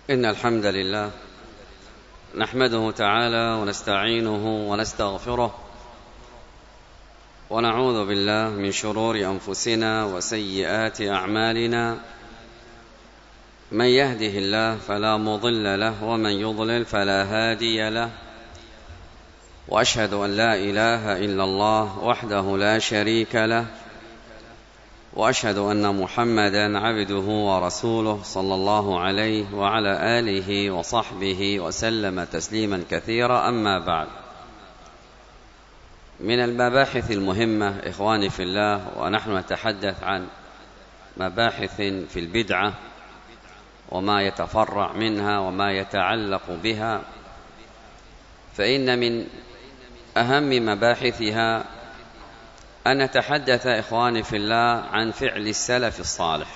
إن الحمد لله نحمده تعالى ونستعينه ونستغفره ونعوذ بالله من شرور أنفسنا وسيئات أعمالنا. من يهده الله فلا مضل له ومن يضلل فلا هادي له، وأشهد أن لا إله إلا الله وحده لا شريك له، وأشهد أن محمدًا عبده ورسوله صلى الله عليه وعلى آله وصحبه وسلم تسليمًا كثيرا. أما بعد، من المباحث المهمة إخواني في الله، ونحن نتحدث عن مباحث في البدعة وما يتفرع منها وما يتعلق بها، فإن من أهم مباحثها أن نتحدث إخواني في الله عن فعل السلف الصالح،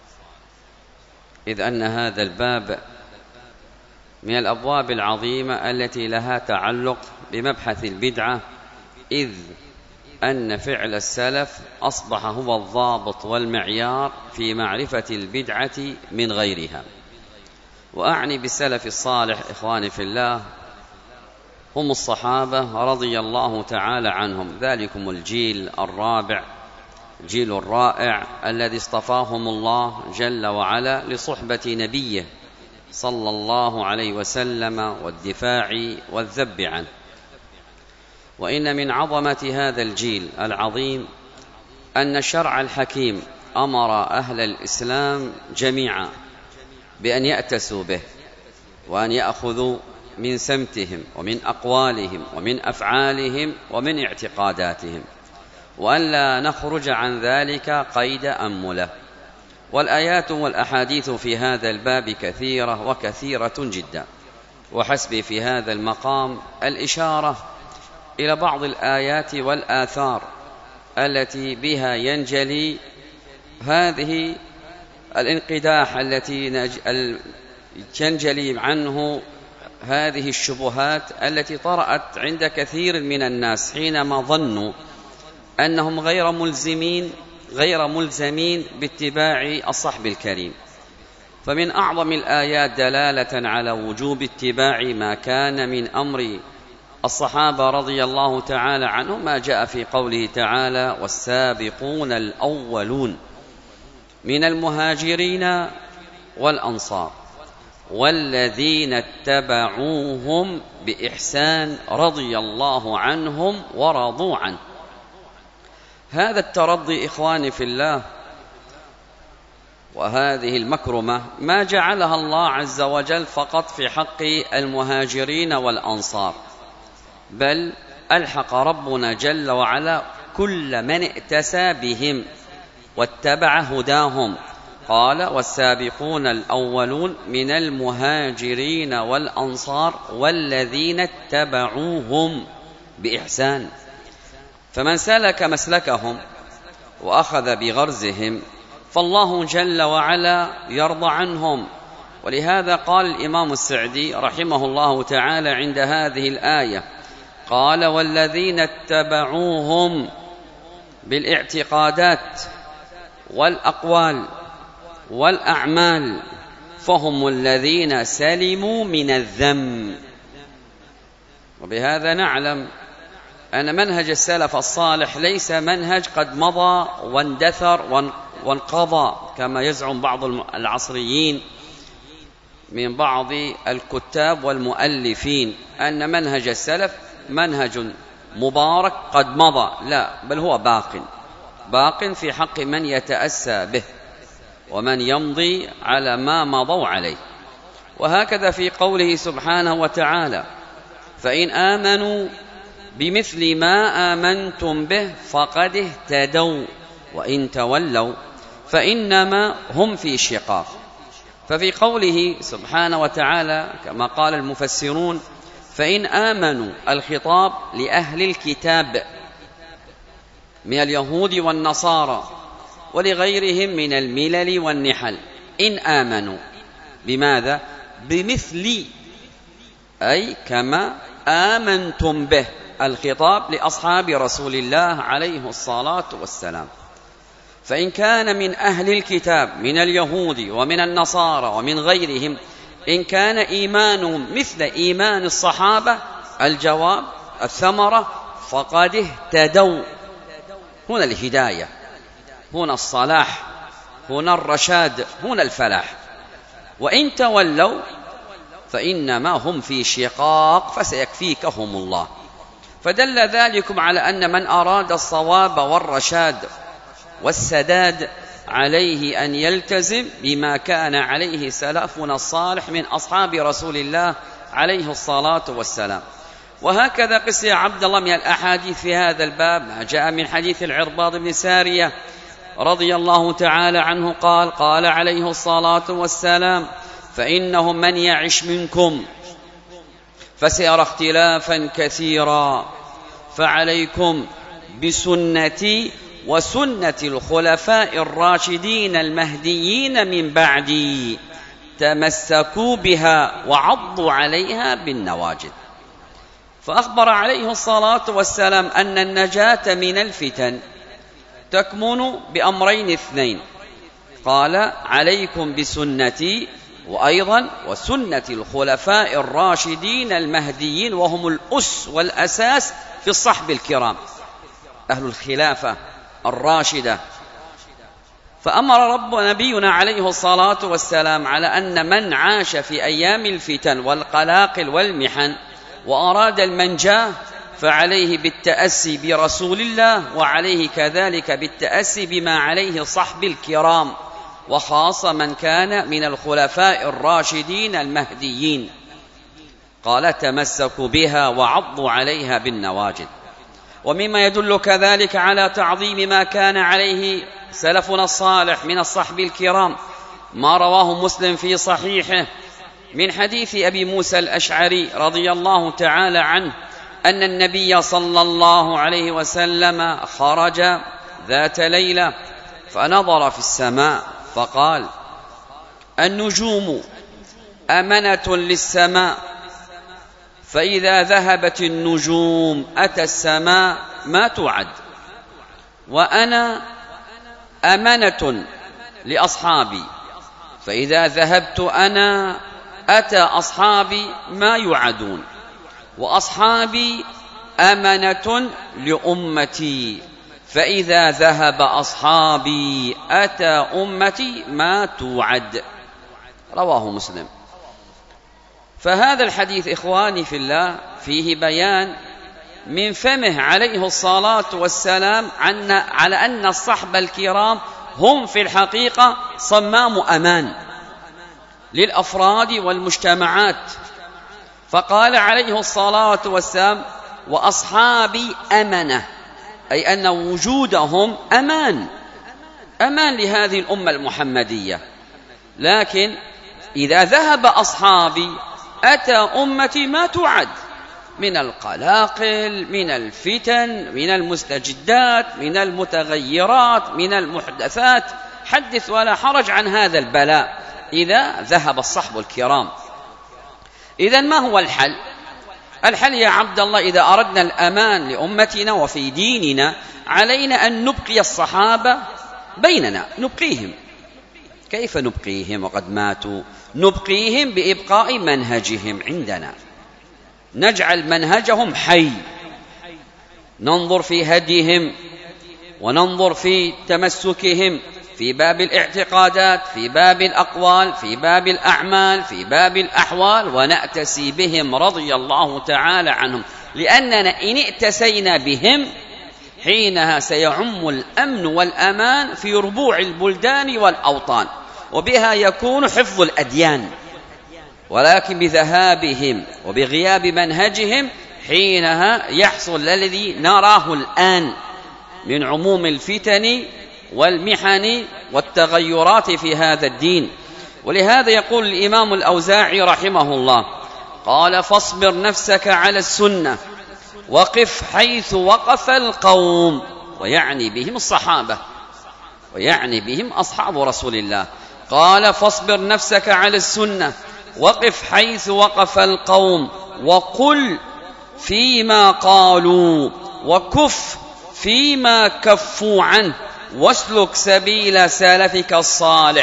إذ أن هذا الباب من الأبواب العظيمة التي لها تعلق بمبحث البدعة، إذ أن فعل السلف أصبح هو الضابط والمعيار في معرفة البدعة من غيرها. وأعني بالسلف الصالح إخواني في الله هم الصحابة رضي الله تعالى عنهم، ذلكم الجيل الرابع، جيل الرائع الذي اصطفاهم الله جل وعلا لصحبة نبيه صلى الله عليه وسلم والدفاع والذب عنه. وإن من عظمة هذا الجيل العظيم أن الشرع الحكيم أمر أهل الإسلام جميعا بأن يأتسوا به، وأن يأخذوا من سمتهم ومن أقوالهم ومن أفعالهم ومن اعتقاداتهم، وأن لا نخرج عن ذلك قيد أنملة. والآيات والأحاديث في هذا الباب كثيرة وكثيرة جدا، وحسبي في هذا المقام الإشارة إلى بعض الآيات والآثار التي بها ينجلي هذه الانقداح التي تنجلي عنه هذه الشبهات التي طرأت عند كثير من الناس حينما ظنوا أنهم غير ملزمين باتباع الصحب الكريم. فمن أعظم الآيات دلالة على وجوب اتباع ما كان من أمر الصحابة رضي الله تعالى عنهم ما جاء في قوله تعالى: والسابقون الأولون من المهاجرين والأنصار والذين اتبعوهم بإحسان رضي الله عنهم ورضوا عنه. هذا الترضي إخواني في الله وهذه المكرمة ما جعلها الله عز وجل فقط في حق المهاجرين والأنصار، بل ألحق ربنا جل وعلا كل من ائتسى بهم واتبع هداهم. قال: والسابقون الأولون من المهاجرين والأنصار والذين اتبعوهم بإحسان. فمن سلك مسلكهم وأخذ بغرزهم فالله جل وعلا يرضى عنهم. ولهذا قال الإمام السعدي رحمه الله تعالى عند هذه الآية، قال: والذين اتبعوهم بالاعتقادات والأقوال والأعمال فهم الذين سلموا من الذم. وبهذا نعلم أن منهج السلف الصالح ليس منهج قد مضى واندثر وانقضى كما يزعم بعض العصريين من بعض الكتاب والمؤلفين أن منهج السلف منهج مبارك قد مضى. لا، بل هو باق في حق من يتأسى به ومن يمضي على ما مضوا عليه. وهكذا في قوله سبحانه وتعالى: فإن آمنوا بمثل ما آمنتم به فقد اهتدوا وإن تولوا فإنما هم في شقاق. ففي قوله سبحانه وتعالى كما قال المفسرون: فإن آمنوا، الخطاب لأهل الكتاب من اليهود والنصارى ولغيرهم من الملل والنحل. إن آمنوا بماذا؟ بمثل، أي كما آمنتم به. الخطاب لأصحاب رسول الله عليه الصلاة والسلام. فإن كان من أهل الكتاب من اليهود ومن النصارى ومن غيرهم إن كان إيمانهم مثل إيمان الصحابة، الجواب الثمرة فقد اهتدوا. هنا الهداية، هنا الصلاح، هنا الرشاد، هنا الفلاح. وإن تولوا فإنما هم في شقاق فسيكفيكهم الله. فدل ذلكم على أن من أراد الصواب والرشاد والسداد عليه أن يلتزم بما كان عليه سلفنا الصالح من أصحاب رسول الله عليه الصلاة والسلام. وهكذا قس يا عبد الله من الأحاديث في هذا الباب ما جاء من حديث العرباض بن سارية رضي الله تعالى عنه قال عليه الصلاة والسلام: فإنه من يعش منكم فسيرى اختلافا كثيرا، فعليكم بسنتي وسنة الخلفاء الراشدين المهديين من بعدي، تمسكوا بها وعضوا عليها بالنواجذ. فأخبر عليه الصلاة والسلام أن النجاة من الفتن تكمن بأمرين اثنين، قال: عليكم بسنتي، وأيضا وسنة الخلفاء الراشدين المهديين، وهم الأس والأساس في الصحب الكرام، أهل الخلافة الراشدة. فأمر نبينا عليه الصلاة والسلام على أن من عاش في أيام الفتن والقلاقل والمحن وأراد المنجاة فعليه بالتأسي برسول الله، وعليه كذلك بالتأسي بما عليه صحب الكرام، وخاصة من كان من الخلفاء الراشدين المهديين. قال: تمسكوا بها وعضوا عليها بالنواجذ. ومما يدل كذلك على تعظيم ما كان عليه سلفنا الصالح من الصحب الكرام ما رواه مسلم في صحيحه من حديث أبي موسى الأشعري رضي الله تعالى عنه أن النبي صلى الله عليه وسلم خرج ذات ليلة فنظر في السماء فقال: النجوم أمنة للسماء، فإذا ذهبت النجوم أتى السماء ما توعد، وأنا أمنة لأصحابي، فإذا ذهبت أنا أتى أصحابي ما يوعدون، وأصحابي أمنة لأمتي، فإذا ذهب أصحابي أتى أمتي ما توعد. رواه مسلم. فهذا الحديث إخواني في الله فيه بيان من فمه عليه الصلاة والسلام على أن الصحب الكرام هم في الحقيقة صمام أمان للأفراد والمجتمعات. فقال عليه الصلاة والسلام: وأصحابي أمنة، أي أن وجودهم أمان لهذه الأمة المحمدية. لكن إذا ذهب أصحابي أتى أمتي ما تعد من القلاقل، من الفتن، من المستجدات، من المتغيرات، من المحدثات، حدث ولا حرج عن هذا البلاء إذا ذهب الصحب الكرام. إذن ما هو الحل؟ الحل يا عبد الله إذا أردنا الأمان لأمتنا وفي ديننا علينا أن نبقي الصحابة بيننا، نبقيهم. كيف نبقيهم وقد ماتوا؟ نبقيهم بإبقاء منهجهم عندنا، نجعل منهجهم حي، ننظر في هديهم وننظر في تمسكهم في باب الاعتقادات، في باب الأقوال، في باب الأعمال، في باب الأحوال، ونأتسي بهم رضي الله تعالى عنهم، لأننا إن ائتسينا بهم حينها سيعم الأمن والأمان في ربوع البلدان والأوطان، وبها يكون حفظ الأديان. ولكن بذهابهم وبغياب منهجهم حينها يحصل الذي نراه الآن من عموم الفتن والمحن والتغيرات في هذا الدين. ولهذا يقول الإمام الأوزاعي رحمه الله قال: فاصبر نفسك على السنة وقف حيث وقف القوم، ويعني بهم الصحابة ويعني بهم أصحاب رسول الله. قال: فاصبر نفسك على السنة وقف حيث وقف القوم، وقل فيما قالوا، وكف فيما كفوا عنه، واسلك سبيل سلفك الصالح،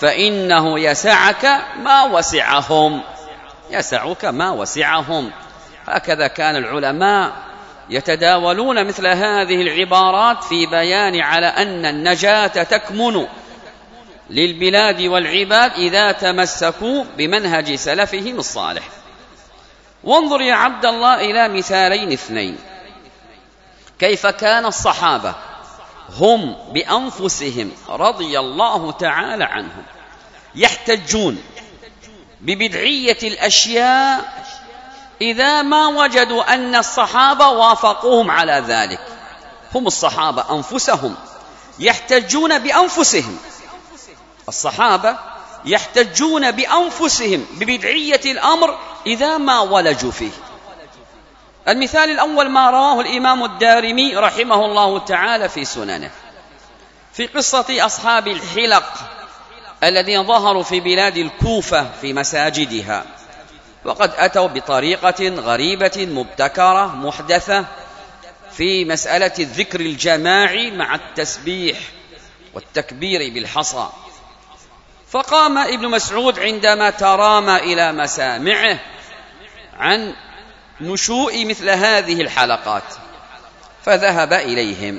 فإنه يسعك ما وسعهم، يسعك ما وسعهم. هكذا كان العلماء يتداولون مثل هذه العبارات في بيان على أن النجاة تكمن للبلاد والعباد إذا تمسكوا بمنهج سلفهم الصالح. وانظر يا عبد الله إلى مثالين اثنين، كيف كان الصحابة هم بأنفسهم رضي الله تعالى عنهم يحتجون ببدعية الأشياء إذا ما وجدوا أن الصحابة وافقوهم على ذلك. هم الصحابة أنفسهم يحتجون بأنفسهم، الصحابة يحتجون بأنفسهم ببدعية الأمر إذا ما ولجوا فيه. المثال الأول ما رواه الإمام الدارمي رحمه الله تعالى في سننه في قصة أصحاب الحلق الذين ظهروا في بلاد الكوفة في مساجدها، وقد أتوا بطريقة غريبة مبتكرة محدثة في مسألة الذكر الجماعي مع التسبيح والتكبير بالحصى. فقام ابن مسعود عندما ترامى إلى مسامعه عن نشوء مثل هذه الحلقات، فذهب إليهم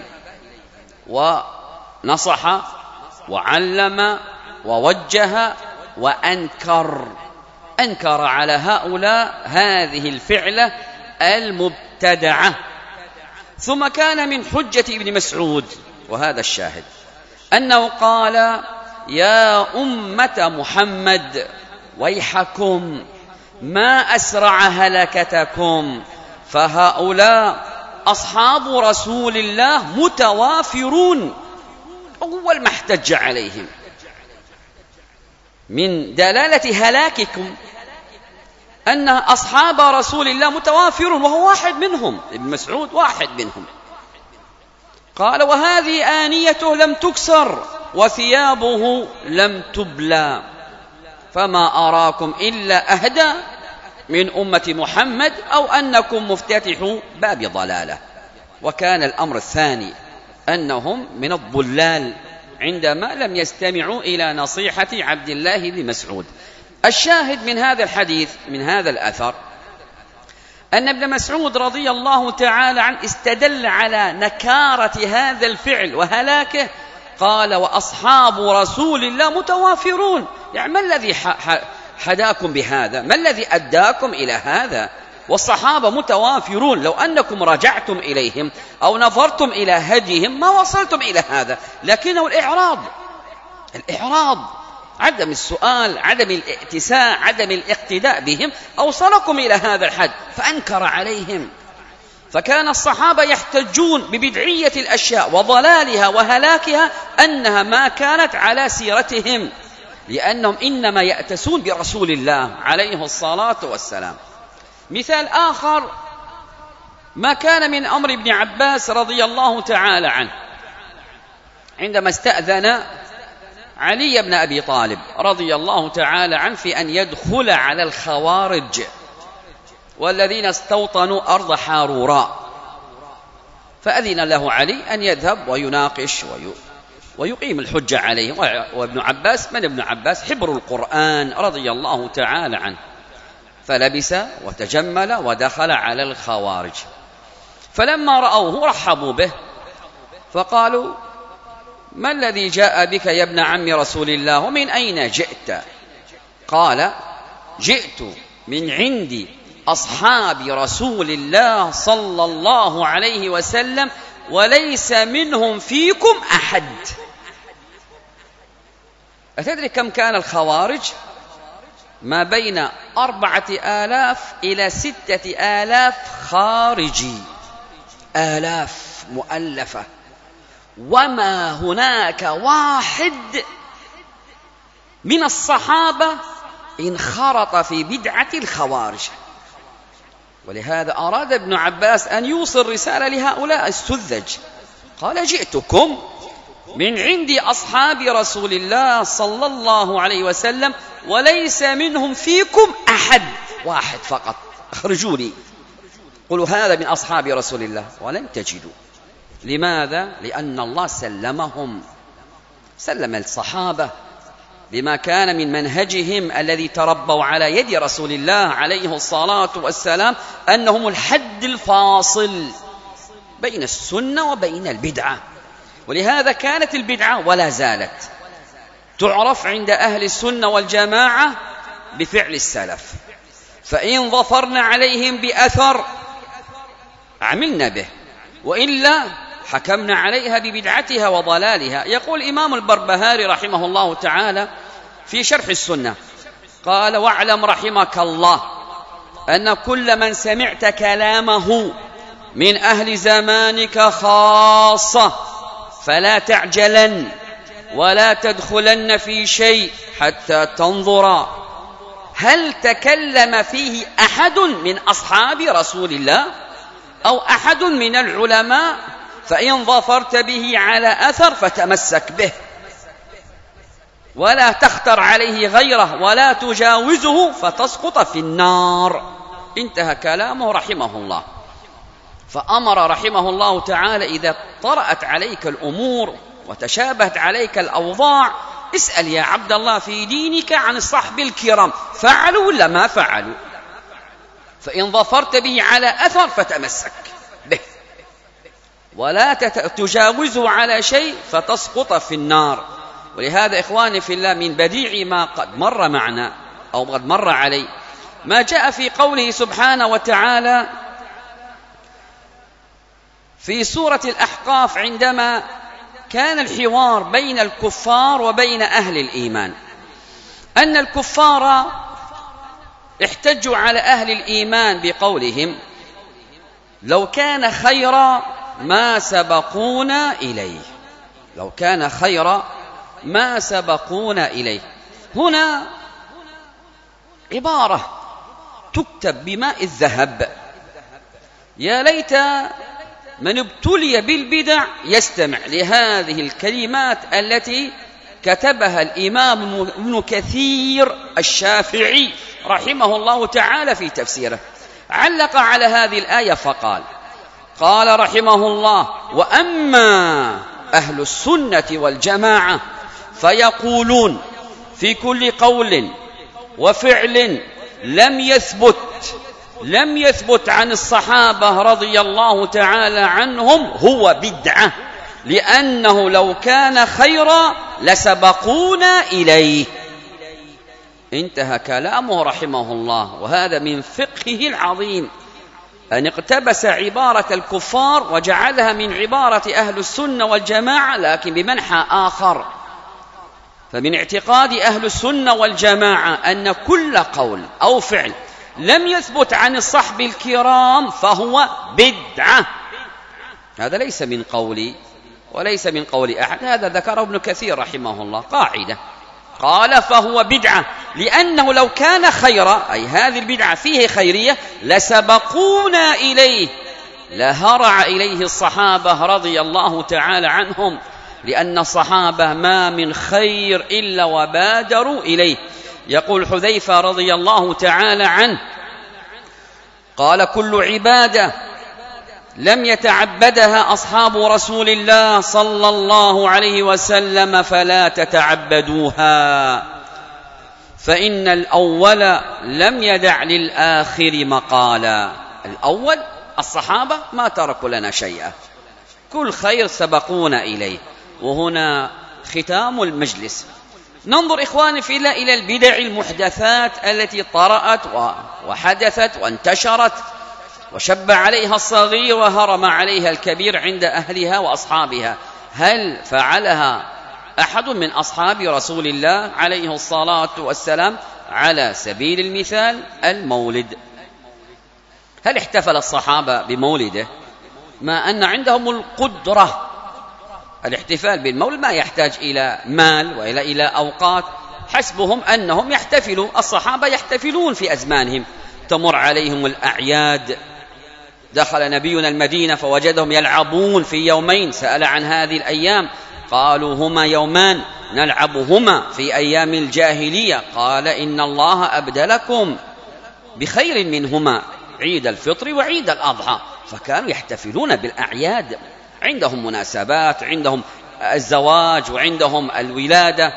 ونصح وعلم ووجه وأنكر على هؤلاء هذه الفعلة المبتدعة. ثم كان من حجة ابن مسعود، وهذا الشاهد، أنه قال: يا أمة محمد ويحكم، ما أسرع هلكتكم، فهؤلاء أصحاب رسول الله متوافرون. أول ما احتج عليهم من دلالة هلاككم أن أصحاب رسول الله متوافرون، وهو واحد منهم، ابن مسعود واحد منهم. قال: وهذه آنيته لم تكسر وثيابه لم تبلى، فما أراكم إلا أهدى من أمة محمد أو أنكم مفتتحوا باب ضلالة. وكان الأمر الثاني أنهم من الضلال عندما لم يستمعوا إلى نصيحة عبد الله بن مسعود. الشاهد من هذا الحديث، من هذا الأثر، أن ابن مسعود رضي الله تعالى عنه استدل على نكارة هذا الفعل وهلاكه. قال: وأصحاب رسول الله متوافرون. يعني ما الذي حداكم بهذا؟ ما الذي أداكم إلى هذا؟ والصحابة متوافرون، لو أنكم رجعتم إليهم أو نظرتم إلى هديهم ما وصلتم إلى هذا، لكنه الإعراض، عدم السؤال، عدم الائتساء، عدم الاقتداء بهم أوصلكم إلى هذا الحد، فأنكر عليهم. فكان الصحابة يحتجون ببدعية الأشياء وضلالها وهلاكها أنها ما كانت على سيرتهم، لأنهم إنما يأتسون برسول الله عليه الصلاة والسلام. مثال آخر ما كان من أمر ابن عباس رضي الله تعالى عنه عندما استأذن علي بن أبي طالب رضي الله تعالى عنه في أن يدخل على الخوارج والذين استوطنوا أرض حاروراء، فأذن له علي أن يذهب ويناقش ويقيم الحجة عليهم. وابن عباس، من ابن عباس؟ حبر القرآن رضي الله تعالى عنه. فلبس وتجمل ودخل على الخوارج، فلما رأوه رحبوا به فقالوا: ما الذي جاء بك يا ابن عم رسول الله، ومن أين جئت؟ قال: جئت من عند أصحاب رسول الله صلى الله عليه وسلم وليس منهم فيكم أحد. أتدري كم كان الخوارج؟ ما بين 4000 إلى 6000 خارجي، آلاف مؤلفة، وما هناك واحد من الصحابة انخرط في بدعة الخوارج. ولهذا أراد ابن عباس أن يوصل رسالة لهؤلاء السذج، قال: جئتكم من عند أصحاب رسول الله صلى الله عليه وسلم وليس منهم فيكم أحد، واحد فقط، اخرجوني، قلوا هذا من أصحاب رسول الله. ولم تجدوا. لماذا؟ لأن الله سلم الصحابة بما كان من منهجهم الذي تربوا على يد رسول الله عليه الصلاة والسلام أنهم الحد الفاصل بين السنة وبين البدعة. ولهذا كانت البدعة ولا زالت تعرف عند أهل السنة والجماعة بفعل السلف، فإن ظفرنا عليهم بأثر عملنا به، وإلا حكمنا عليها ببدعتها وضلالها. يقول الإمام البربهاري رحمه الله تعالى في شرح السنة قال: واعلم رحمك الله أن كل من سمعت كلامه من أهل زمانك خاصة فلا تعجلن ولا تدخلن في شيء حتى تنظر هل تكلم فيه أحد من أصحاب رسول الله أو أحد من العلماء، فإن ظفرت به على أثر فتمسك به ولا تختر عليه غيره ولا تجاوزه فتسقط في النار. انتهى كلامه رحمه الله. فأمر رحمه الله تعالى: إذا طرأت عليك الأمور وتشابهت عليك الأوضاع اسأل يا عبد الله في دينك عن الصحب الكرام، فعلوا ولا ما فعلوا؟ فإن ظفرت به على أثر فتمسك به ولا تجاوزه على شيء فتسقط في النار. ولهذا إخواني في الله من بديع ما قد مر معنا أو قد مر علي ما جاء في قوله سبحانه وتعالى في سورة الأحقاف عندما كان الحوار بين الكفار وبين أهل الإيمان، أن الكفار احتجوا على أهل الإيمان بقولهم: لو كان خيرا ما سبقونا إليه، لو كان خيرا ما سبقونا إليه. هنا عبارة تكتب بماء الذهب، يا ليت من ابتلي بالبدع يستمع لهذه الكلمات التي كتبها الإمام ابن كثير الشافعي رحمه الله تعالى في تفسيره. علق على هذه الآية فقال: قال رحمه الله: وأما أهل السنة والجماعة فيقولون في كل قول وفعل لم يثبت عن الصحابة رضي الله تعالى عنهم هو بدعة، لأنه لو كان خيرا لسبقونا إليه. انتهى كلامه رحمه الله. وهذا من فقهه العظيم أن اقتبس عبارة الكفار وجعلها من عبارة أهل السنة والجماعة لكن بمنحى آخر. فمن اعتقاد أهل السنة والجماعة أن كل قول أو فعل لم يثبت عن الصحب الكرام فهو بدعة. هذا ليس من قولي وليس من قول أحد، هذا ذكره ابن كثير رحمه الله قاعدة، قال: فهو بدعة لأنه لو كان خيرا، أي هذه البدعة فيه خيرية، لسبقونا إليه، لهرع إليه الصحابة رضي الله تعالى عنهم، لأن الصحابة ما من خير إلا وبادروا إليه. يقول حذيفة رضي الله تعالى عنه قال: كل عبادة لم يتعبدها أصحاب رسول الله صلى الله عليه وسلم فلا تتعبدوها، فإن الأول لم يدع للآخر مقالا. الأول الصحابة ما تركوا لنا شيئا، كل خير سبقونا إليه. وهنا ختام المجلس. ننظر إخواني في الله إلى البدع المحدثات التي طرأت وحدثت وانتشرت وشب عليها الصغير وهرم عليها الكبير عند أهلها وأصحابها. هل فعلها أحد من أصحاب رسول الله عليه الصلاة والسلام؟ على سبيل المثال المولد، هل احتفل الصحابة بمولده؟ ما أن عندهم القدرة. الاحتفال بالمولد ما يحتاج إلى مال وإلى أوقات، حسبهم أنهم يحتفلوا. الصحابة يحتفلون في أزمانهم، تمر عليهم الأعياد. دخل نبينا المدينة فوجدهم يلعبون في يومين، سأل عن هذه الأيام قالوا: هما يومان نلعبهما في أيام الجاهلية. قال: إن الله أبدلكم بخير منهما، عيد الفطر وعيد الأضحى. فكانوا يحتفلون بالأعياد، عندهم مناسبات، عندهم الزواج وعندهم الولادة.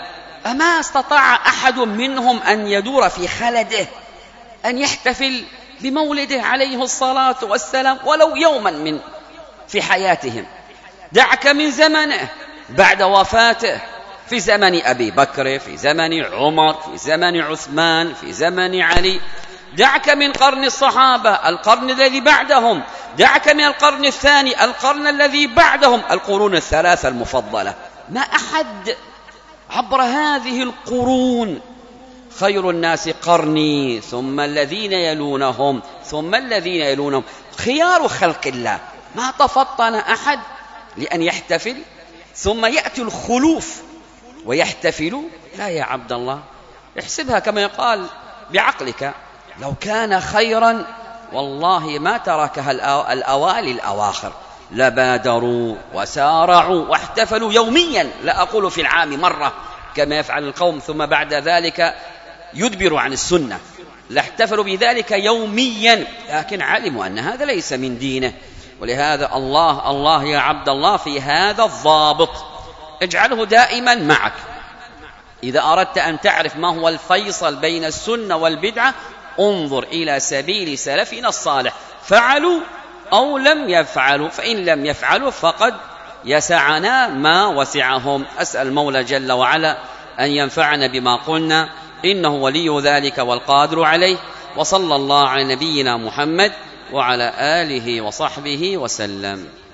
أما استطاع أحد منهم أن يدور في خلده، أن يحتفل بمولده عليه الصلاة والسلام ولو يوما في حياتهم؟ دعك من زمنه بعد وفاته، في زمن أبي بكر، في زمن عمر، في زمن عثمان، في زمن علي، دعك من قرن الصحابة، القرن الذي بعدهم، دعك من القرن الثاني، القرن الذي بعدهم، القرون الثلاثة المفضلة. ما أحد عبر هذه القرون خير الناس قرني ثم الذين يلونهم ثم الذين يلونهم، خيار خلق الله. ما تفطن أحد لأن يحتفل ثم يأتي الخلوف ويحتفل. لا يا عبد الله، احسبها كما يقال بعقلك، لو كان خيرا والله ما تركها الأوالي الأواخر، لبادروا وسارعوا واحتفلوا يوميا، لا أقول في العام مرة كما يفعل القوم ثم بعد ذلك يدبر عن السنة، لاحتفلوا بذلك يوميا، لكن علموا أن هذا ليس من دينه. ولهذا الله يا عبد الله في هذا الضابط، اجعله دائما معك. إذا أردت أن تعرف ما هو الفيصل بين السنة والبدعة، انظر إلى سبيل سلفنا الصالح، فعلوا أو لم يفعلوا، فإن لم يفعلوا فقد يسعنا ما وسعهم. أسأل المولى جل وعلا أن ينفعنا بما قلنا، إنه ولي ذلك والقادر عليه. وصلى الله على نبينا محمد وعلى آله وصحبه وسلم.